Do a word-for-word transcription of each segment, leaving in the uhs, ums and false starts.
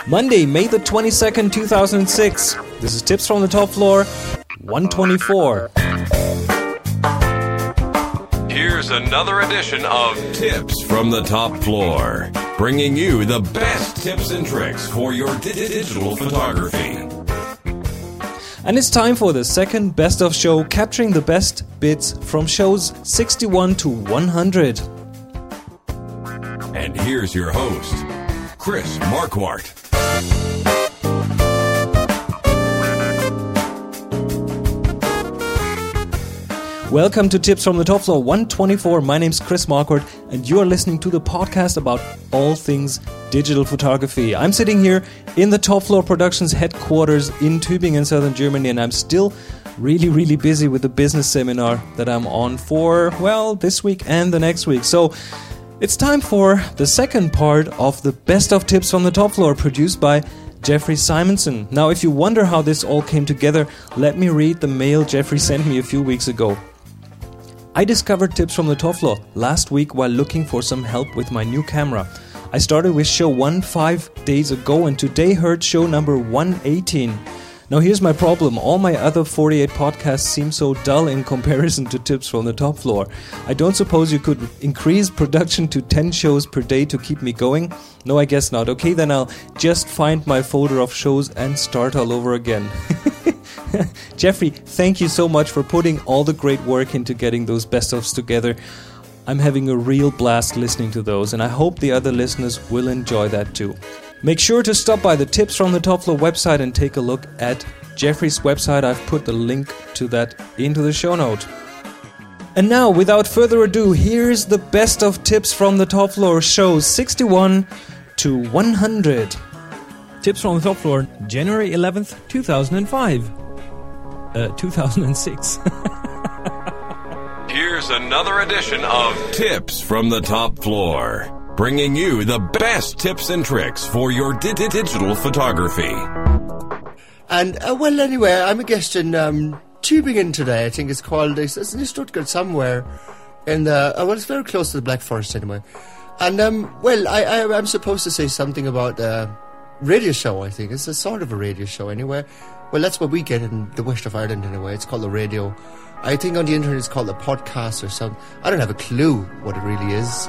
Monday, May the twenty-second, two thousand six. This is Tips from the Top Floor, one twenty-four. Here's another edition of Tips from the Top Floor, bringing you the best tips and tricks for your di- digital photography. And it's time for the second best of show, capturing the best bits from shows sixty-one to one hundred. And here's your host, Chris Marquardt. Welcome to Tips from the Top Floor one twenty-four. My name's Chris Marquardt, and you are listening to the podcast about all things digital photography. I'm sitting here in the Top Floor Productions headquarters in Tübingen, southern Germany, and I'm still really, really busy with the business seminar that I'm on for, well, this week and the next week. So it's time for the second part of the Best of Tips from the Top Floor, produced by Jeffrey Simonson. Now, if you wonder how this all came together, let me read the mail Jeffrey sent me a few weeks ago. I discovered Tips from the Top Floor last week while looking for some help with my new camera. I started with show one five days ago and today heard show number one eighteen. Now here's my problem. All my other forty-eight podcasts seem so dull in comparison to Tips from the Top Floor. I don't suppose you could increase production to ten shows per day to keep me going? No, I guess not. Okay, then I'll just find my folder of shows and start all over again. Jeffrey, thank you so much for putting all the great work into getting those best-ofs together. I'm having a real blast listening to those, and I hope the other listeners will enjoy that too. Make sure to stop by the Tips from the Top Floor website and take a look at Jeffrey's website. I've put the link to that into the show note. And now, without further ado, here's the Best of Tips from the Top Floor, shows sixty-one to one hundred. Tips from the Top Floor, January eleventh, two thousand five. Uh, two thousand six. Here's another edition of Tips from the Top Floor, bringing you the best tips and tricks for your di- digital photography. And, uh, well, anyway, I'm a guest in um, Tübingen today. I think it's called, it's, it's in Stuttgart somewhere. In the, uh, well, it's very close to the Black Forest anyway. And, um, well, I, I, I'm supposed to say something about a radio show, I think. It's a sort of a radio show anyway. Well, that's what we get in the west of Ireland anyway. It's called the radio. I think on the internet it's called a podcast or something. I don't have a clue what it really is.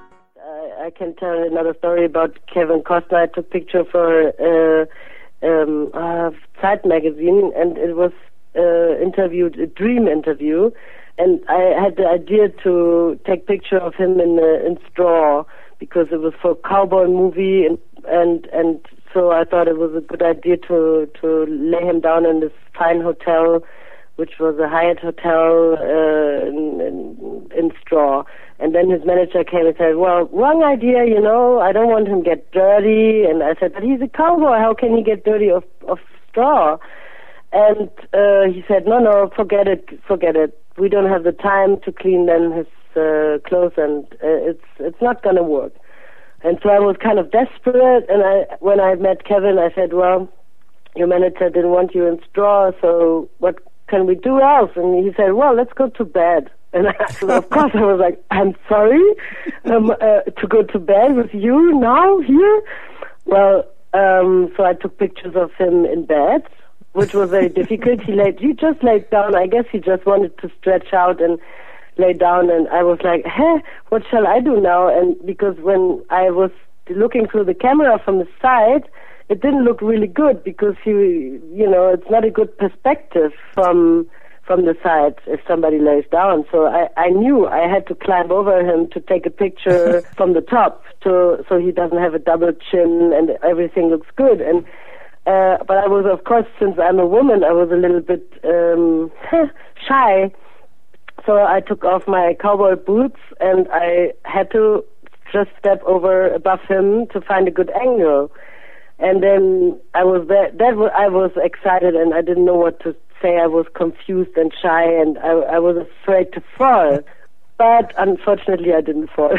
I, I can tell another story about Kevin Costner. I took a picture for uh, um, uh, Zeit magazine, and it was uh, interviewed, a dream interview, and I had the idea to take a picture of him in uh, in straw because it was for a cowboy movie, and and and so I thought it was a good idea to to lay him down in this fine hotel, which was a Hyatt hotel uh, in, in, in straw. And then his manager came and said, well, wrong idea, you know, I don't want him to get dirty. And I said, but he's a cowboy, how can he get dirty of, of straw? And uh, he said, no, no, forget it, forget it. We don't have the time to clean then his uh, clothes, and uh, it's it's not going to work. And so I was kind of desperate, and I when I met Kevin, I said, well, your manager didn't want you in straw, so what can we do else? And he said, well, let's go to bed. And I, so of course I was like, I'm sorry, um, uh, to go to bed with you now, here? Well, um, so I took pictures of him in bed, which was very difficult. He laid, he just laid down. I guess he just wanted to stretch out and lay down, and I was like, hey, what shall I do now? And because when I was looking through the camera from the side, it didn't look really good because he, you know, it's not a good perspective from from the side if somebody lays down. So I, I knew I had to climb over him to take a picture from the top, to so he doesn't have a double chin and everything looks good. And uh, but I was, of course, since I'm a woman, I was a little bit um, shy. So I took off my cowboy boots and I had to just step over above him to find a good angle. And then I was there, that was, I was excited and I didn't know what to say. I was confused and shy and I, I was afraid to fall. But unfortunately I didn't fall.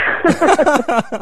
uh,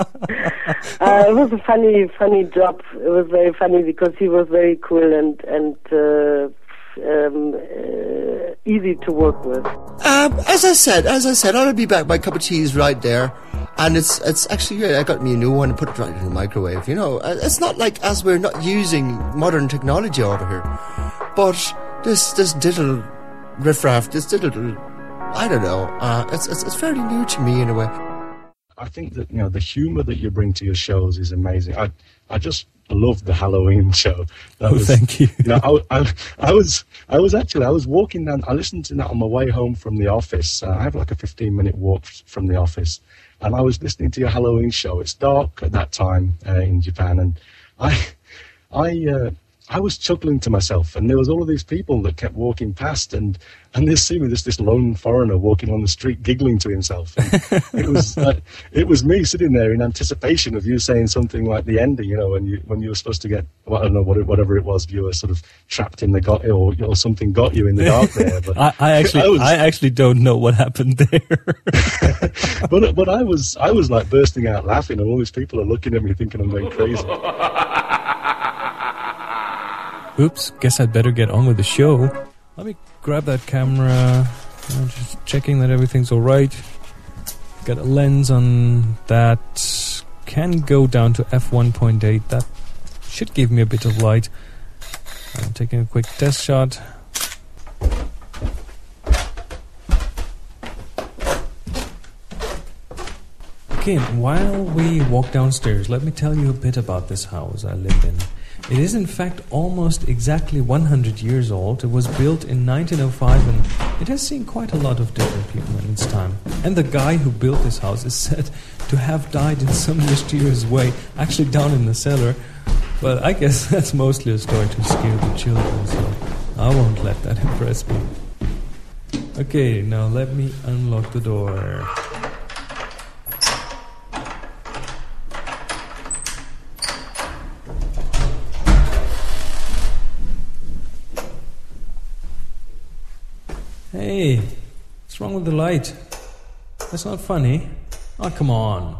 it was a funny, funny job. It was very funny because he was very cool and, and uh, um, uh, easy to work with? Um, as I said, as I said, I'll be back. My cup of tea is right there, and it's it's actually great. I got me a new one and put it right in the microwave. You know, it's not like as we're not using modern technology over here, but this this digital riffraff, this digital, I don't know. Uh, it's, it's it's fairly new to me in a way. I think that, you know, the humour that you bring to your shows is amazing. I I just love the Halloween show. That oh, was, thank you. you know, I, I, I was I was actually I was walking down. I listened to that on my way home from the office. Uh, I have like a fifteen minute walk from the office, and I was listening to your Halloween show. It's dark at that time uh, in Japan, and I I. Uh, I was chuckling to myself, and there was all of these people that kept walking past, and and they see me, this this lone foreigner walking on the street, giggling to himself. And it was uh, it was me sitting there in anticipation of you saying something like the ending, you know, when you when you were supposed to get, well, I don't know what it, whatever it was, you were sort of trapped in the got or, or something got you in the dark there. But I, I actually I, was, I actually don't know what happened there. but but I was I was like bursting out laughing, and all these people are looking at me thinking I'm going crazy. Oops, guess I'd better get on with the show. Let me grab that camera. I'm just checking that everything's alright. Got a lens on that. Can go down to f one point eight. That should give me a bit of light. I'm taking a quick test shot. Okay, while we walk downstairs, let me tell you a bit about this house I live in. It is in fact almost exactly one hundred years old. It was built in nineteen oh five, and it has seen quite a lot of different people in its time. And the guy who built this house is said to have died in some mysterious way, actually down in the cellar. But I guess that's mostly a story to scare the children, so I won't let that impress me. Okay, now let me unlock the door. Hey, what's wrong with the light? That's not funny. Oh, come on.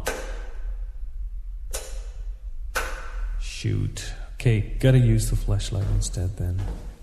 Shoot. Okay, gotta use the flashlight instead then.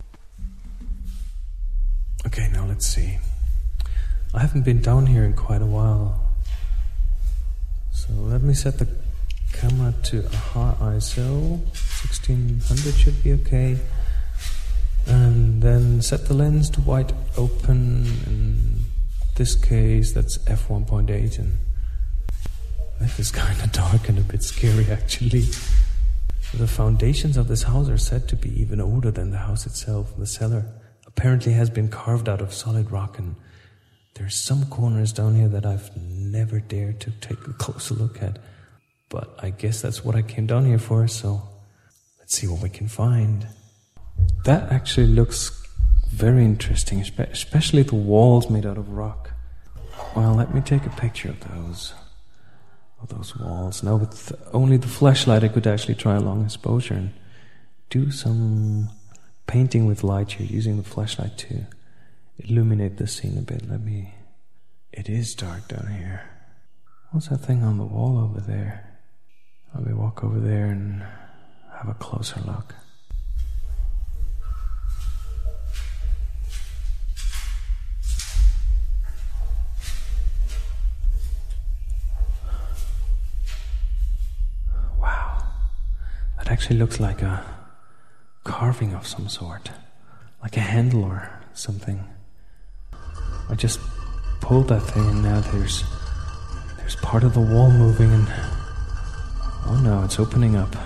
Okay, now let's see. I haven't been down here in quite a while. So let me set the camera to a high I S O. sixteen hundred should be okay. And then set the lens to wide open. In this case, that's f one point eight. And this is kind of dark and a bit scary, actually. The foundations of this house are said to be even older than the house itself. The cellar apparently has been carved out of solid rock, and there's some corners down here that I've never dared to take a closer look at. But I guess that's what I came down here for, so let's see what we can find. That actually looks very interesting, especially the walls made out of rock. Well, let me take a picture of those of those walls. Now, with only the flashlight, I could actually try a long exposure and do some painting with light here, using the flashlight to illuminate the scene a bit. Let me... It is dark down here. What's that thing on the wall over there? Let me walk over there and have a closer look. It actually looks like a carving of some sort, like a handle or something. I just pulled that thing, and now there's there's part of the wall moving, and oh no, it's opening up.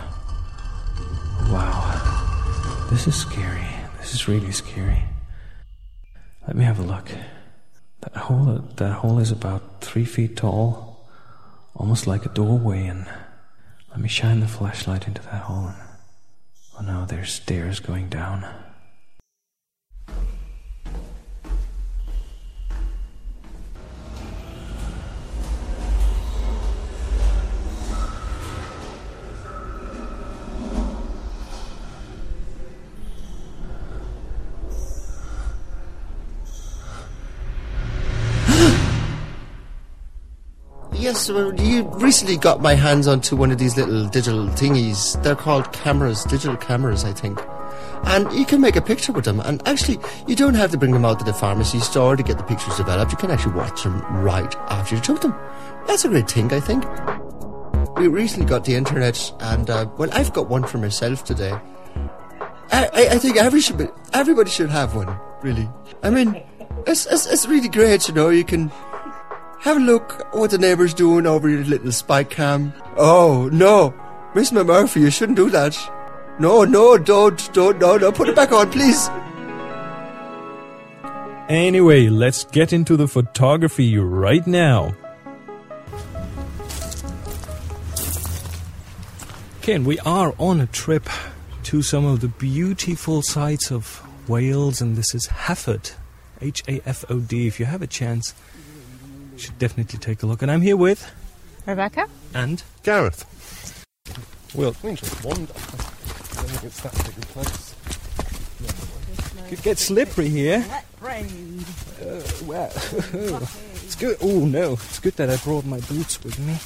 Wow, this is scary. This is really scary. Let me have a look. That hole, that hole is about three feet tall, almost like a doorway, and let me shine the flashlight into that hole. Oh no, there's stairs going down. Yes, well, you recently got my hands onto one of these little digital thingies. They're called cameras, digital cameras, I think. and you can make a picture with them. And actually, you don't have to bring them out to the pharmacy store to get the pictures developed. You can actually watch them right after you took them. That's a great thing, I think. We recently got the internet, and uh, well, I've got one for myself today. I, I, I think every should be, everybody should have one, really. I mean, it's, it's it's really great, you know. You can have a look at what the neighbour's doing over your little spy cam. Oh no, Miss Murphy, you shouldn't do that. No, no, don't, don't, no, no, put it back on, please. Anyway, let's get into the photography right now. Okay, and we are on a trip to some of the beautiful sights of Wales, and this is Hafod, H A F O D. If you have a chance, you should definitely take a look. And I'm here with Rebecca and Gareth. Will. Just wander. I don't think it's that big a place. Could get slippery here. rain. Uh, wow. It's good. Oh no, it's good that I brought my boots with me.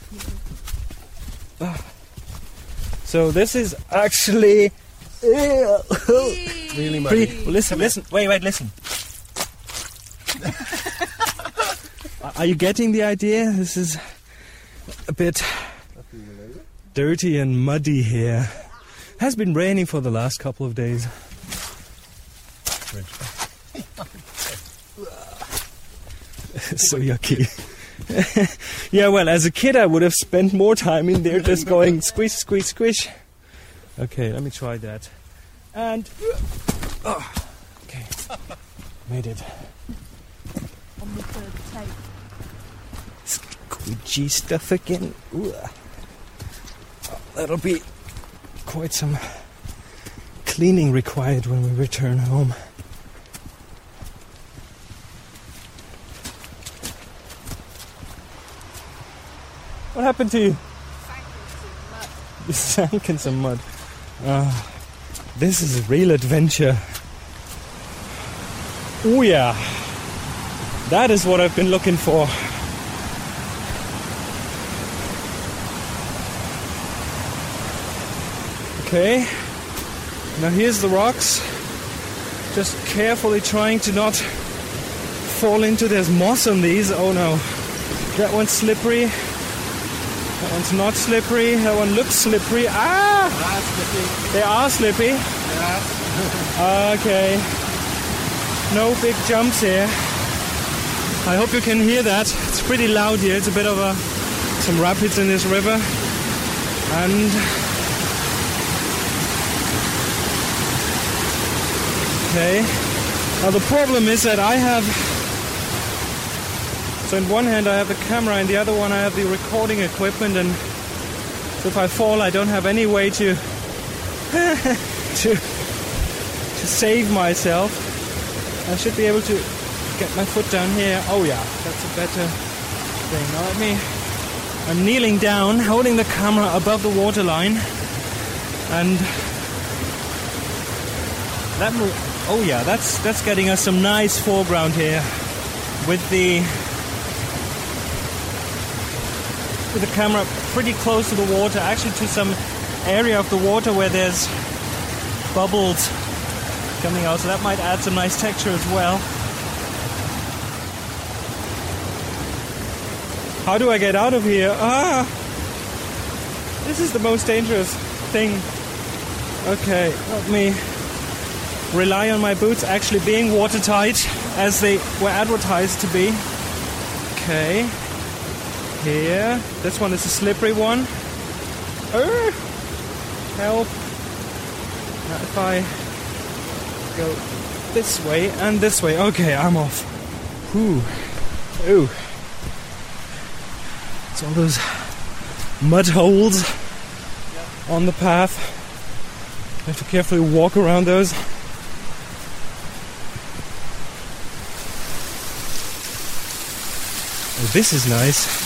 Uh, so this is actually Really muddy. pretty. Listen, listen. Wait, wait, listen. Are you getting the idea? This is a bit dirty and muddy here. Has been raining for the last couple of days. So yucky. Yeah, well, as a kid I would have spent more time in there just going squish, squish, squish. Okay, let me try that. And... Oh, okay. Made it. On the third take. Squidgy stuff again. Ooh. Oh, that'll be quite some cleaning required when we return home. What happened to you? You sank in some mud. Uh, this is a real adventure. Oh yeah. That is what I've been looking for. Okay. Now here's the rocks. Just carefully trying to not fall into. There's moss on these. Oh no. That one's slippery. That one's not slippery. That one looks slippery. Ah! They are slippy. Okay. No big jumps here. I hope you can hear that. It's pretty loud here. It's a bit of a some rapids in this river. And okay. Now the problem is that I have So in one hand I have the camera, in the other one I have the recording equipment, and so if I fall I don't have any way to to to save myself. I should be able to get my foot down here. Oh yeah, that's a better thing. Now let me... I'm kneeling down, holding the camera above the waterline, and that mo- oh yeah, that's that's getting us some nice foreground here with the with the camera pretty close to the water, actually to some area of the water where there's bubbles coming out, so that might add some nice texture as well. How do I get out of here? Ah! This is the most dangerous thing. Okay, let me rely on my boots actually being watertight as they were advertised to be. Okay. Here. This one is a slippery one. Uh, help. Now if I go this way and this way. Okay, I'm off. Whew. Ooh. It's all those mud holes on the path. I have to carefully walk around those. Oh, this is nice.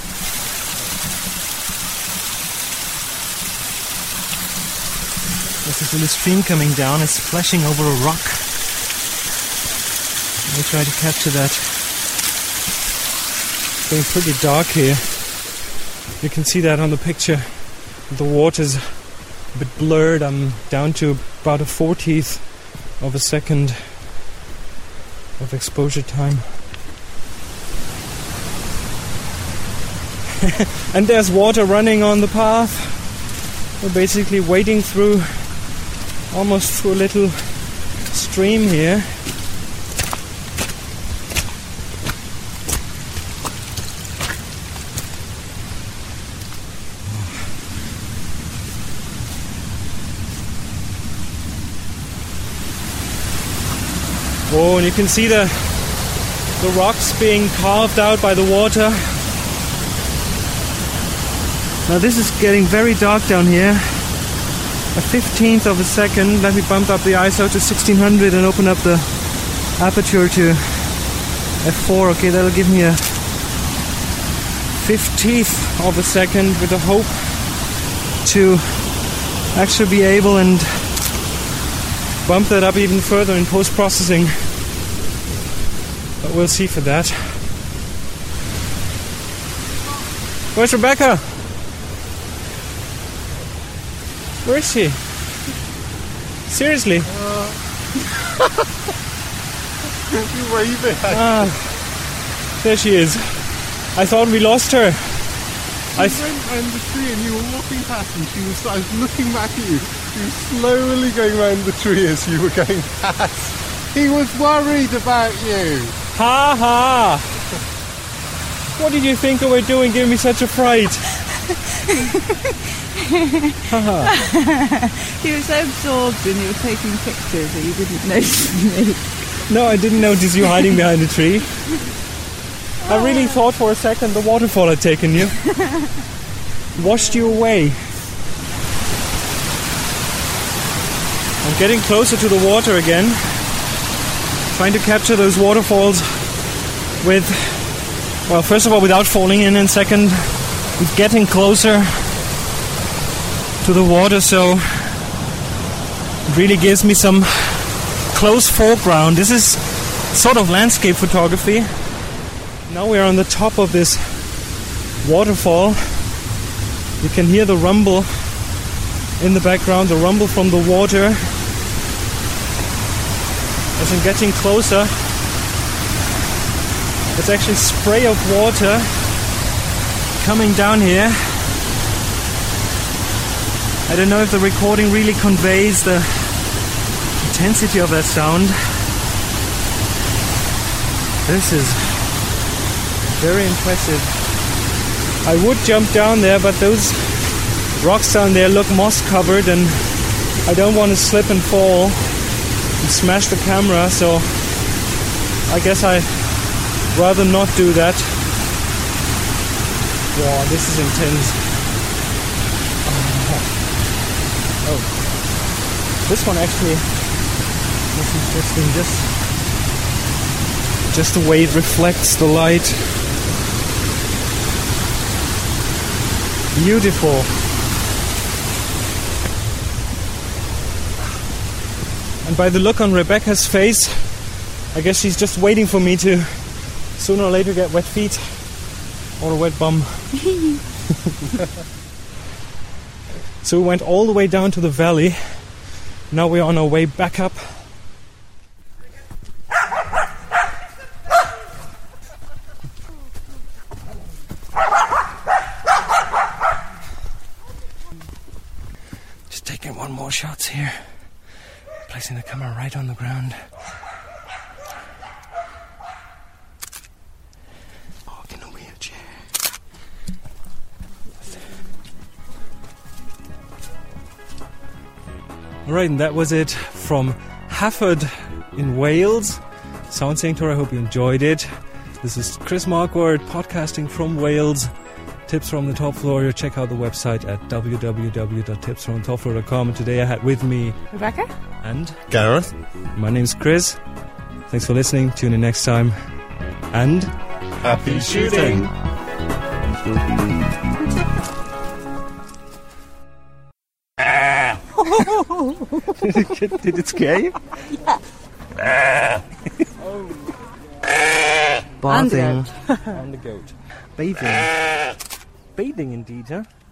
There's this little stream coming down. It's splashing over a rock. Let me try to capture that. It's getting pretty dark here. You can see that on the picture. The water's a bit blurred. I'm down to about a fortieth of a second of exposure time. And there's water running on the path. We're basically wading through, almost through a little stream here. Oh, and you can see the the rocks being carved out by the water. Now this is getting very dark down here. A fifteenth of a second. Let me bump up the I S O to sixteen hundred and open up the aperture to f four. Okay, that'll give me a fiftieth of a second with the hope to actually be able and bump that up even further in post-processing. But we'll see for that. Where's Rebecca? Where is she? Seriously? Uh, you waving at Ah, there she is. I thought we lost her. She I went round the tree and you were walking past and she was, I was looking back at you. She was slowly going round the tree as you were going past. He was worried about you. Ha ha! What did you think we were doing giving me such a fright? You were so absorbed when you were taking pictures that you didn't notice me. No, I didn't notice you hiding behind a tree. I really thought for a second the waterfall had taken you. Washed you away. I'm getting closer to the water again. Trying to capture those waterfalls with, well, first of all without falling in, and second with getting closer to the water, so it really gives me some close foreground. This is sort of landscape photography. Now we're on the top of this waterfall. You can hear the rumble in the background, the rumble from the water. As I'm getting closer, it's actually spray of water coming down here. I don't know if the recording really conveys the intensity of that sound. This is very impressive. I would jump down there, but those rocks down there look moss covered and I don't want to slip and fall and smash the camera, so I guess I'd rather not do that. Wow, this is intense. Oh, this one actually is interesting. Just, just the way it reflects the light. Beautiful. And by the look on Rebecca's face, I guess she's just waiting for me to sooner or later get wet feet or a wet bum. So we went all the way down to the valley. Now we're on our way back up. Just taking one more shots here. Placing the camera right on the ground. Oh, in a wheelchair. Alright, and that was it from Hafford in Wales. Sound Sanctuary, I hope you enjoyed it. This is Chris Marquardt podcasting from Wales. Tips from the Top Floor. Check out the website at w w w dot tips from the top floor dot com. And today I had with me Rebecca? And Gareth. My name's Chris. Thanks for listening. Tune in next time. And Happy shooting! Did it scare you? Yeah. Bathing. And the goat. On the goat. Bathing. Bathing indeed, huh?